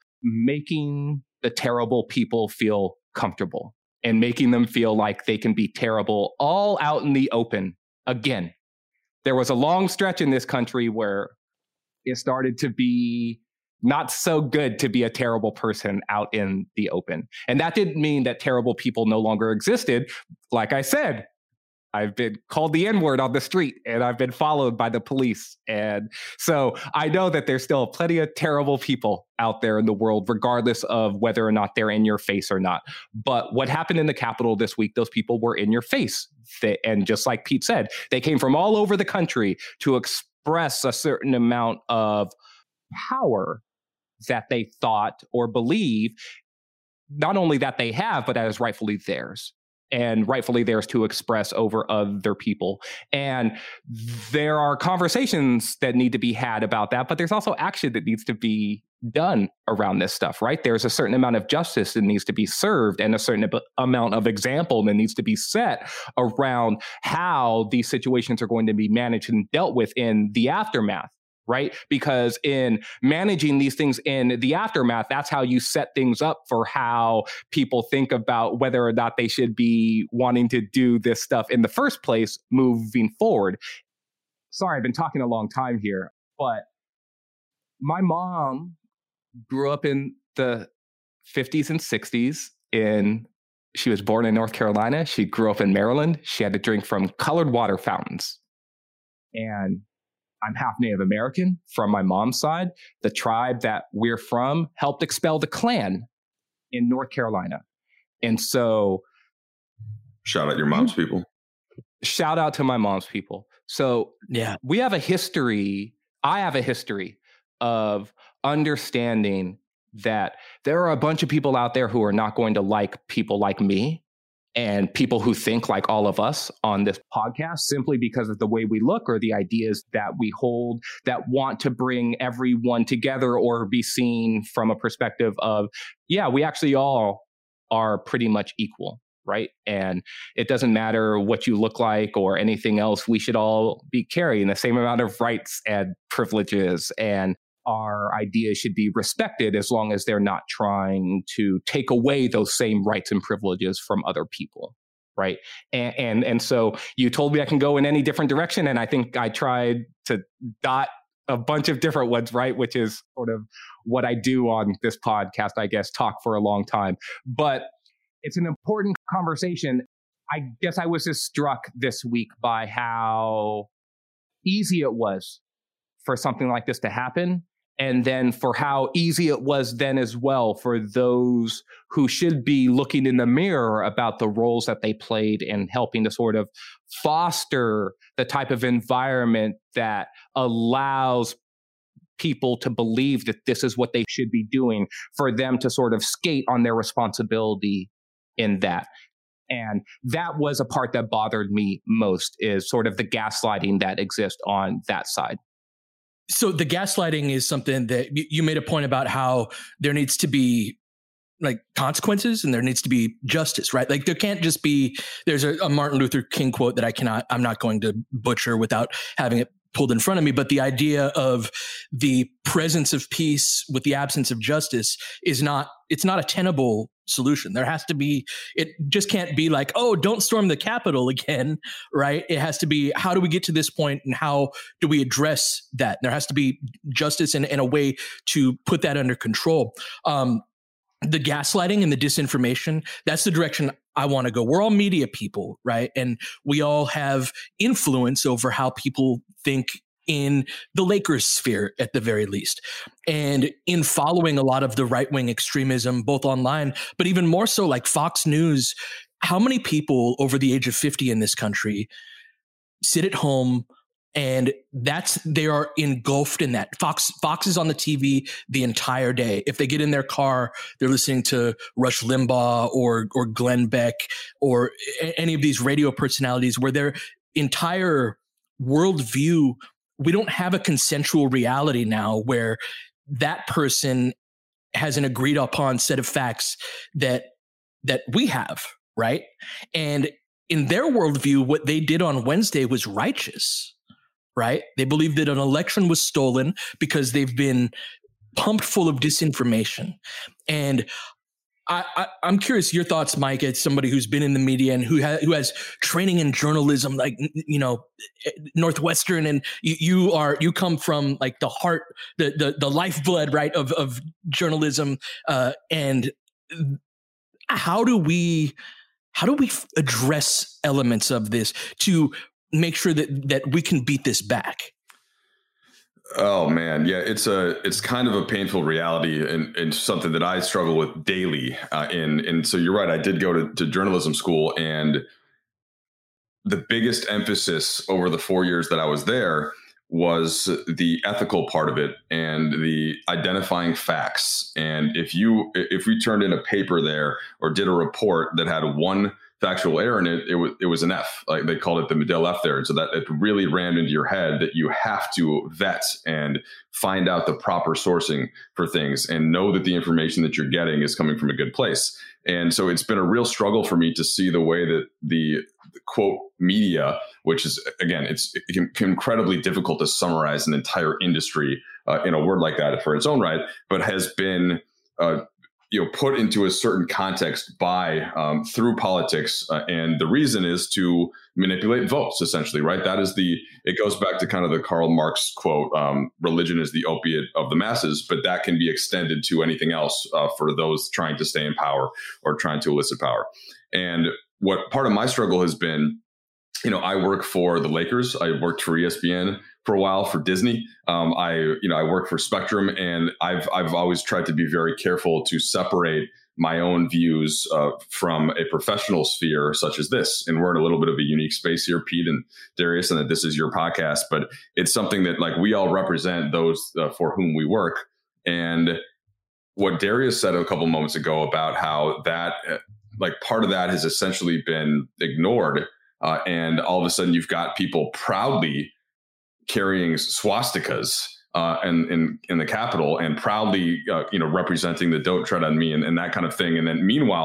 making the terrible people feel comfortable and making them feel like they can be terrible all out in the open again. There was a long stretch in this country where it started to be not so good to be a terrible person out in the open. And that didn't mean that terrible people no longer existed. Like I said, I've been called the N-word on the street and I've been followed by the police. And so I know that there's still plenty of terrible people out there in the world, regardless of whether or not they're in your face or not. But what happened in the Capitol this week, those people were in your face. They, and just like Pete said, they came from all over the country to express a certain amount of power that they thought or believe, not only that they have, but that is rightfully theirs. And rightfully theirs to express over other people. And there are conversations that need to be had about that, but there's also action that needs to be done around this stuff, right? There's a certain amount of justice that needs to be served and a certain ab- amount of example that needs to be set around how these situations are going to be managed and dealt with in the aftermath. Right? Because in managing these things in the aftermath, that's how you set things up for how people think about whether or not they should be wanting to do this stuff in the first place moving forward. Sorry, I've been talking a long time here, but my mom grew up in the fifties and sixties. In she was born in North Carolina. She grew up in Maryland. She had to drink from colored water fountains. And I'm half Native American from my mom's side. The tribe that we're from helped expel the Klan in North Carolina. And so... Shout out your mom's people. Shout out to my mom's people. So yeah, we have a history, I have a history of understanding that there are a bunch of people out there who are not going to like people like me and people who think like all of us on this podcast simply because of the way we look or the ideas that we hold that want to bring everyone together or be seen from a perspective of, yeah, we actually all are pretty much equal. right? And it doesn't matter what you look like or anything else. We should all be carrying the same amount of rights and privileges, and our ideas should be respected as long as they're not trying to take away those same rights and privileges from other people, right? And and, and so you told me I can go in any different direction, and I think I tried to dot a bunch of different ones, right? Which is sort of what I do on this podcast, I guess, talk for a long time. But it's an important conversation. I guess I was just struck this week by how easy it was for something like this to happen. And then for how easy it was then as well for those who should be looking in the mirror about the roles that they played in helping to sort of foster the type of environment that allows people to believe that this is what they should be doing, for them to sort of skate on their responsibility in that. And that was a part that bothered me most, is sort of the gaslighting that exists on that side. So the gaslighting is something that you made a point about, how there needs to be like consequences and there needs to be justice, right? Like there can't just be, there's a, a Martin Luther King quote that I cannot, I'm not going to butcher without having it pulled in front of me. But the idea of the presence of peace with the absence of justice is not, it's not a tenable solution. There has to be, it just can't be like, oh, don't storm the Capitol again, right? It has to be, how do we get to this point and how do we address that? There has to be justice and, and a way to put that under control. Um, the gaslighting and the disinformation, that's the direction I want to go. We're all media people, right? And we all have influence over how people think in the Lakers sphere at the very least. And in following a lot of the right-wing extremism, both online, but even more so like Fox News, how many people over the age of fifty in this country sit at home and that's, they are engulfed in that. Fox, Fox is on the T V the entire day. If they get in their car, they're listening to Rush Limbaugh or, or Glenn Beck or any of these radio personalities where their entire worldview, we don't have a consensual reality now where that person has an agreed upon set of facts that, that we have, right? And in their worldview, what they did on Wednesday was righteous. Right? They believe that an election was stolen because they've been pumped full of disinformation. And I, I, I'm curious your thoughts, Mike, as somebody who's been in the media and who, ha- who has training in journalism, like, you know, Northwestern, and you, you are, you come from like the heart, the, the, the lifeblood, right, of, of journalism. Uh, and how do we, how do we address elements of this to make sure that that we can beat this back? Oh man, yeah, it's a it's kind of a painful reality and, and something that I struggle with daily. Uh, in and so you're right, I did go to, to journalism school, and the biggest emphasis over the four years that I was there was the ethical part of it and the identifying facts. And if you if we turned in a paper there or did a report that had one factual error in it, it was it was an F. Like they called it the Medill F there. And so that it really rammed into your head that you have to vet and find out the proper sourcing for things and know that the information that you're getting is coming from a good place. And so it's been a real struggle for me to see the way that the, the quote media, which is, again, it's incredibly difficult to summarize an entire industry uh, in a word like that for its own right, but has been uh, you know, put into a certain context by um, through politics. Uh, and the reason is to manipulate votes, essentially, right? That is the, it goes back to kind of the Karl Marx quote, um, religion is the opiate of the masses, but that can be extended to anything else uh, for those trying to stay in power or trying to elicit power. And what part of my struggle has been, you know, I work for the Lakers. I worked for E S P N for a while, for Disney. Um, I, you know, I work for Spectrum, and I've I've always tried to be very careful to separate my own views uh, from a professional sphere such as this. And we're in a little bit of a unique space here, Pete and Darius, and that this is your podcast, but it's something that like we all represent those uh, for whom we work. And what Darius said a couple moments ago about how that, uh, like part of that has essentially been ignored. Uh, and all of a sudden you've got people proudly carrying swastikas uh, in, in, in the Capitol and proudly, uh, you know, representing the don't tread on me and, and that kind of thing. And then meanwhile,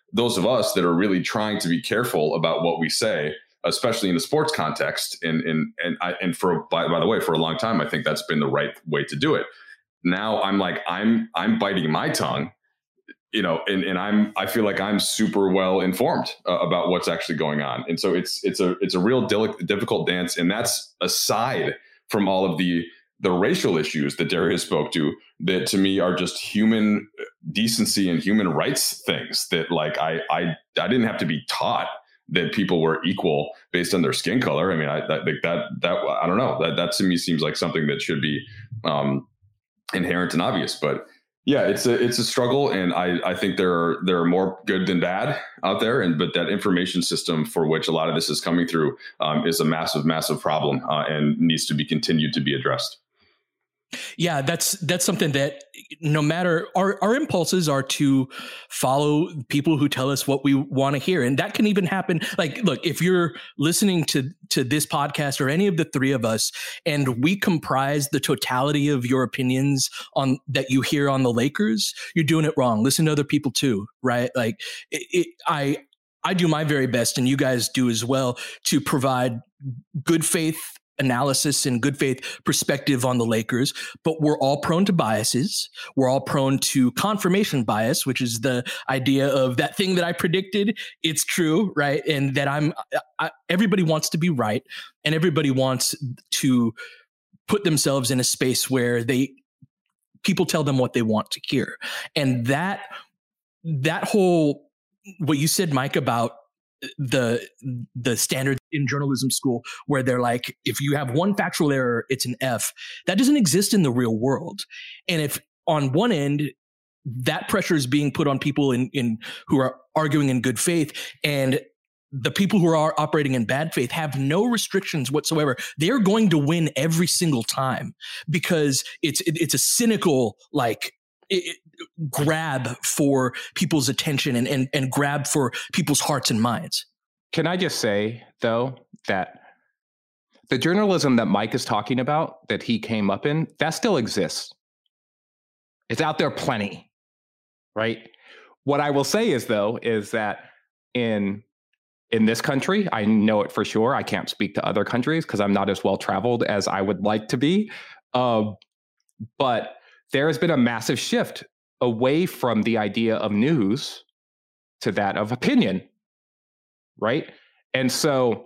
those of us that are really trying to be careful about what we say, especially in a sports context. And, and, and, I, and for, by, by the way, for a long time, I think that's been the right way to do it. Now I'm like, I'm, I'm biting my tongue, you know, and, and I'm, I feel like I'm super well informed uh, about what's actually going on. And so it's, it's a, it's a real dil- difficult dance. And that's aside from all of the, the racial issues that Darius spoke to, that to me are just human decency and human rights things that like, I, I, I didn't have to be taught that people were equal based on their skin color. I mean, I, I think that, that, I don't know, that, that to me seems like something that should be um, inherent and obvious, but yeah, it's a, it's a struggle. And I, I think there are, there are more good than bad out there. And, but that information system for which a lot of this is coming through um, is a massive, massive problem uh, and needs to be continued to be addressed. Yeah, that's that's something that no matter our, our impulses are to follow people who tell us what we want to hear. And that can even happen. Like, look, if you're listening to, to this podcast or any of the three of us, and we comprise the totality of your opinions on that you hear on the Lakers, you're doing it wrong. Listen to other people too, right? Like it, it, I, I do my very best, and you guys do as well, to provide good faith analysis and good faith perspective on the Lakers, but we're all prone to biases. We're all prone to confirmation bias, which is the idea of that thing that I predicted, it's true, right? And that I'm, I, everybody wants to be right, and everybody wants to put themselves in a space where they, people tell them what they want to hear. And that, that whole, what you said, Mike, about the the standards in journalism school, where they're like, if you have one factual error, it's an F. That doesn't exist in the real world. And if on one end, that pressure is being put on people in, in who are arguing in good faith, and the people who are operating in bad faith have no restrictions whatsoever, they're going to win every single time, because it's it, it's a cynical, like, It, grab for people's attention and, and, and grab for people's hearts and minds. Can I just say, though, that the journalism that Mike is talking about, that he came up in, that still exists. It's out there plenty, right? What I will say is, though, is that in in this country, I know it for sure. I can't speak to other countries because I'm not as well traveled as I would like to be. Uh, but there has been a massive shift away from the idea of news to that of opinion, right? And so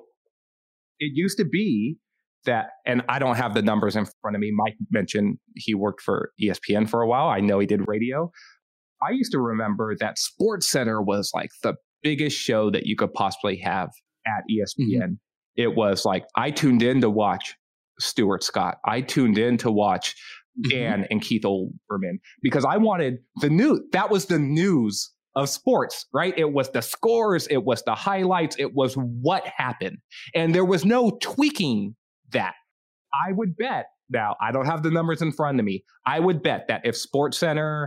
it used to be that, and I don't have the numbers in front of me. Mike mentioned he worked for E S P N for a while. I know he did radio. I used to remember that SportsCenter was like the biggest show that you could possibly have at E S P N. Mm-hmm. It was like, I tuned in to watch Stuart Scott. I tuned in to watch Dan mm-hmm. and Keith Olbermann, because I wanted the news. That was the news of sports, right? It was the scores. It was the highlights. It was what happened. And there was no tweaking that. I would bet, now I don't have the numbers in front of me, I would bet that if SportsCenter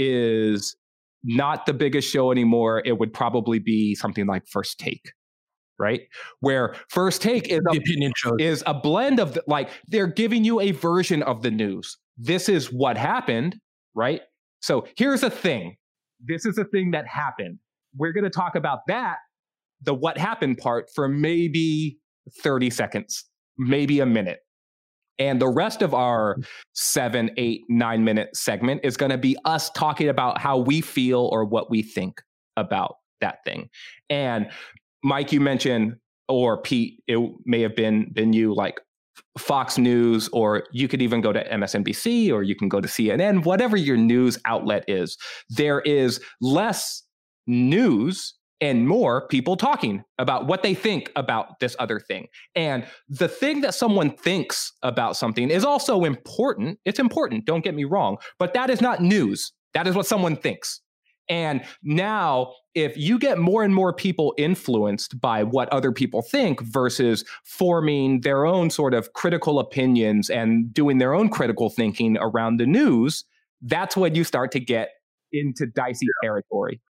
is not the biggest show anymore, it would probably be something like First Take. Right? Where First Take is a, opinion shows. is a blend of the, like, they're giving you a version of the news. This is what happened, right? So here's a thing. This is a thing that happened. We're going to talk about that, the what happened part, for maybe thirty seconds, maybe a minute. And the rest of our seven, eight, nine minute segment is going to be us talking about how we feel or what we think about that thing. And Mike, you mentioned, or Pete, it may have been been you, like Fox News, or you could even go to M S N B C, or you can go to C N N, whatever your news outlet is. There is less news and more people talking about what they think about this other thing. And the thing that someone thinks about something is also important. It's important, don't get me wrong, but that is not news. That is what someone thinks. And now, if you get more and more people influenced by what other people think versus forming their own sort of critical opinions and doing their own critical thinking around the news, that's when you start to get into dicey territory.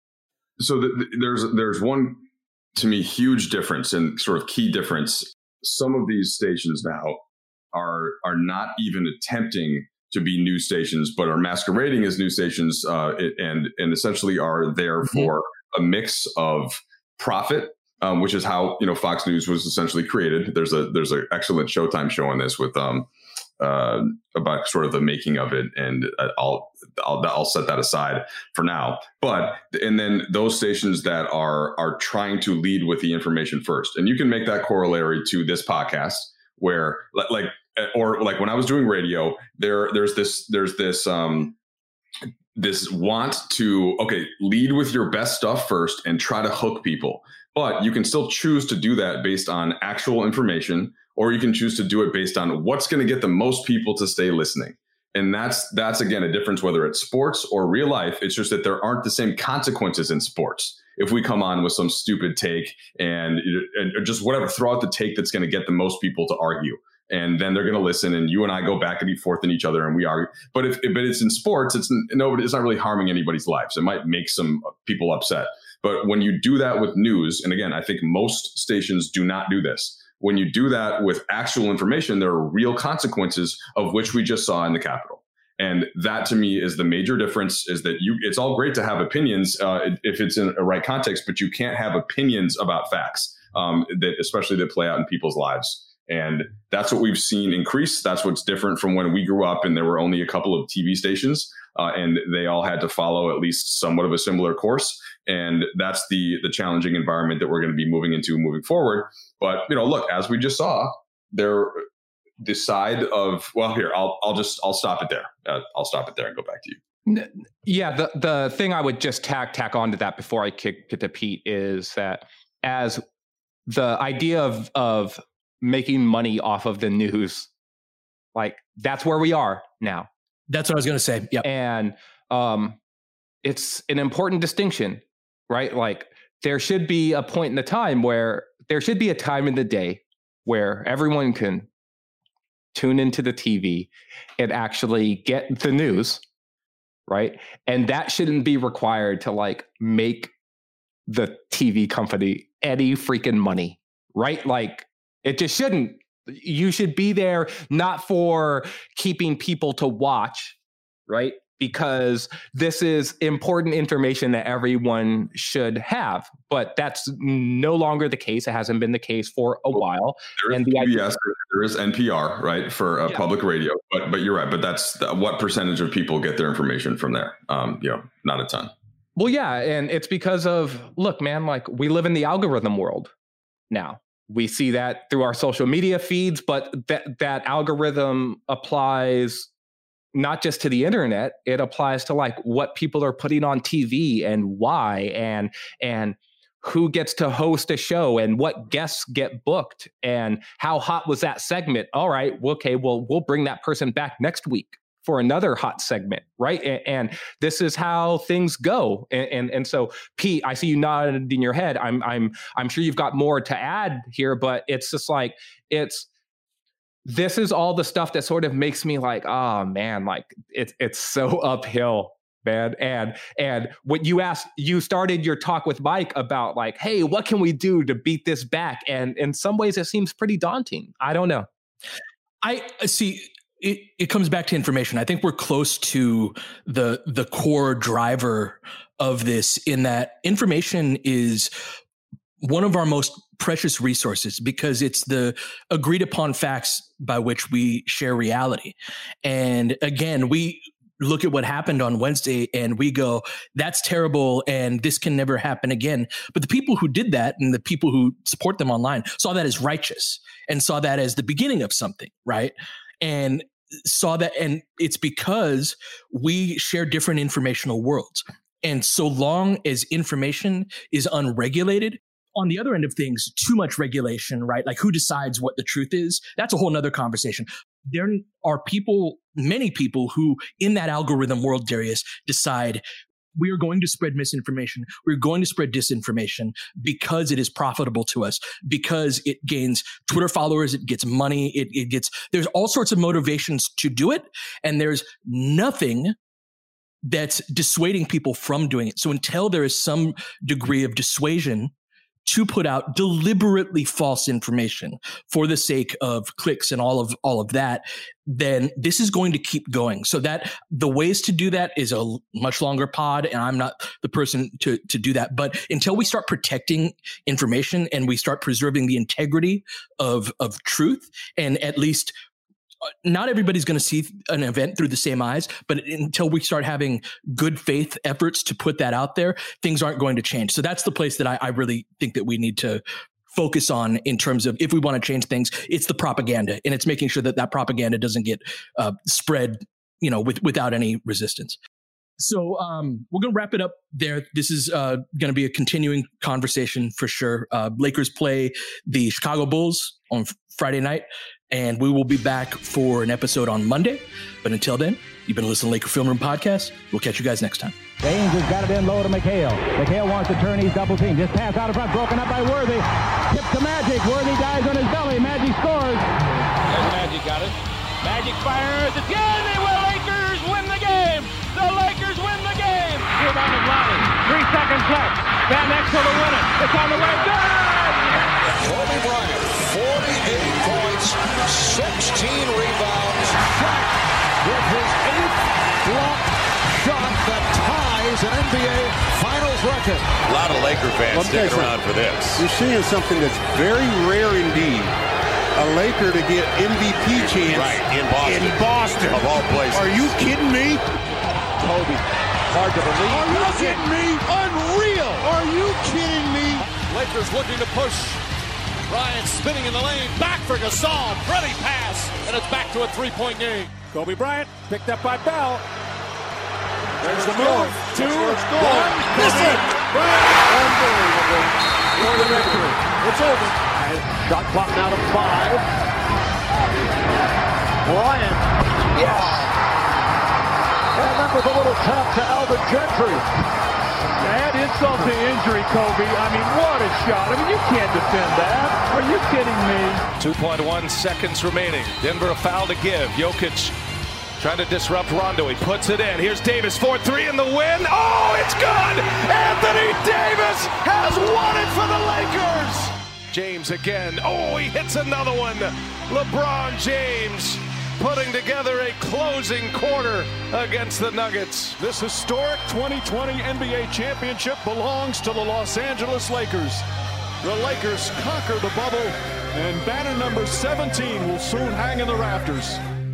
So the, there's there's one, to me, huge difference and sort of key difference. Some of these stations now are are not even attempting to be news stations, but are masquerading as news stations, uh, and and essentially are there for a mix of profit, um, which is how, you know, Fox News was essentially created. There's a there's an excellent Showtime show on this with um uh, about sort of the making of it, and I'll, I'll I'll set that aside for now. But and then those stations that are are trying to lead with the information first, and you can make that corollary to this podcast, where like or like when I was doing radio, there there's this there's this um this want to okay lead with your best stuff first and try to hook people, but you can still choose to do that based on actual information. Or you can choose to do it based on what's going to get the most people to stay listening. And that's, that's again, a difference, whether it's sports or real life. It's just that there aren't the same consequences in sports. If we come on with some stupid take and, and just whatever, throw out the take that's going to get the most people to argue. And then they're going to listen, and you and I go back and forth in each other, and we argue. But if but it's in sports, it's nobody. It's not really harming anybody's lives. It might make some people upset. But when you do that with news, and again, I think most stations do not do this. When you do that with actual information, there are real consequences, of which we just saw in the Capitol. And that to me is the major difference, is that you, it's all great to have opinions uh, if it's in a right context, but you can't have opinions about facts, um, that especially that play out in people's lives. And that's what we've seen increase. That's what's different from when we grew up and there were only a couple of T V stations uh, and they all had to follow at least somewhat of a similar course. And that's the the challenging environment that we're going to be moving into moving forward. But, you know, look, as we just saw, there the side of, well, here, I'll I'll just I'll stop it there. Uh, I'll stop it there and go back to you. Yeah, the the thing I would just tack tack onto that before I kick it to Pete is that as the idea of of making money off of the news, like that's where we are now. That's what I was going to say. Yeah, and um, it's an important distinction, right? Like there should be a point in the time where there should be a time in the day where everyone can tune into the T V and actually get the news, right? And that shouldn't be required to like make the T V company any freaking money, right? Like it just shouldn't. You should be there not for keeping people to watch, right? Because this is important information that everyone should have. But that's no longer the case. It hasn't been the case for a while. There is and the P B S, there is N P R, right, for uh, yeah. public radio. But but you're right. But that's the, what percentage of people get their information from there? Um, you know, not a ton. Well, yeah, and it's because of look, man. Like we live in the algorithm world now. We see that through our social media feeds, but that that algorithm applies not just to the internet, it applies to like what people are putting on T V and why, and and who gets to host a show and what guests get booked and how hot was that segment. All right, okay, well, we'll bring that person back next week for another hot segment, right? And, and this is how things go. And, and and so, Pete, I see you nodding your head. I'm I'm I'm sure you've got more to add here, but it's just like it's this is all the stuff that sort of makes me like, oh man, like it's it's so uphill, man. And and what you asked, you started your talk with Mike about like, hey, what can we do to beat this back? And in some ways, it seems pretty daunting. I don't know. I see. It, it comes back to information. I think we're close to the the core driver of this, in that information is one of our most precious resources because it's the agreed upon facts by which we share reality. And again, we look at what happened on Wednesday and we go, that's terrible and this can never happen again. But the people who did that and the people who support them online saw that as righteous and saw that as the beginning of something, right? And saw that, and it's because we share different informational worlds. And so long as information is unregulated, on the other end of things, too much regulation, right? Like who decides what the truth is? That's a whole nother conversation. There are people, many people who in that algorithm world, Darius, decide we are going to spread misinformation. We're going to spread disinformation because it is profitable to us, because it gains Twitter followers, it gets money, it, it gets, there's all sorts of motivations to do it. And there's nothing that's dissuading people from doing it. So until there is some degree of dissuasion to put out deliberately false information for the sake of clicks and all of all of that, then this is going to keep going. So that the ways to do that is a much longer pod, and I'm not the person to, to do that. But until we start protecting information and we start preserving the integrity of, of truth, and at least not everybody's going to see an event through the same eyes, but until we start having good faith efforts to put that out there, things aren't going to change. So that's the place that I, I really think that we need to focus on in terms of, if we want to change things, it's the propaganda, and it's making sure that that propaganda doesn't get uh, spread, you know, with, without any resistance. So um, we're going to wrap it up there. This is uh, going to be a continuing conversation for sure. Uh, Lakers play the Chicago Bulls on Friday night, and we will be back for an episode on Monday. But until then, you've been listening to Laker Film Room Podcast. We'll catch you guys next time. James has got it in low to McHale. McHale wants to turn. He's double team. Just pass out of front. Broken up by Worthy. Tip to Magic. Worthy dies on his belly. Magic scores. There's Magic. Got it. Magic fires. It's good. They will. Lakers win the game. The Lakers win the game. Rebound of Lonnie. Three seconds left. Van Exel to win it. It's on the way. Good. Kobe Bryant, forty-eight points, sixteen rebounds. Shaq with his eighth block shot that ties an N B A Finals record. A lot of Laker fans sticking around for this. You're seeing something that's very rare indeed. A Laker to get M V P chance right, in Boston. In Boston. Of all places. Are you kidding me? Kobe, hard to believe. Are you kidding me? Unreal. Are you kidding me? Lakers looking to push. Bryant spinning in the lane, back for Gasol, pretty pass, and it's back to a three-point game. Kobe Bryant picked up by Bell. There's the move. Two, one, miss it. Bryant, unbelievable. For the victory. It's over. Shot clock now to five. Bryant. Yes. And that was a little tap to Alvin Gentry. Add insult to injury, Kobe. I mean, what a shot. I mean, you can't defend that. Are you kidding me? two point one seconds remaining. Denver a foul to give. Jokic trying to disrupt Rondo. He puts it in. Here's Davis, four three in the win. Oh, it's good! Anthony Davis has won it for the Lakers! James again. Oh, he hits another one. LeBron James putting together a closing quarter against the Nuggets. This historic twenty twenty N B A championship belongs to the Los Angeles Lakers. The Lakers conquer the bubble, and banner number seventeen will soon hang in the rafters.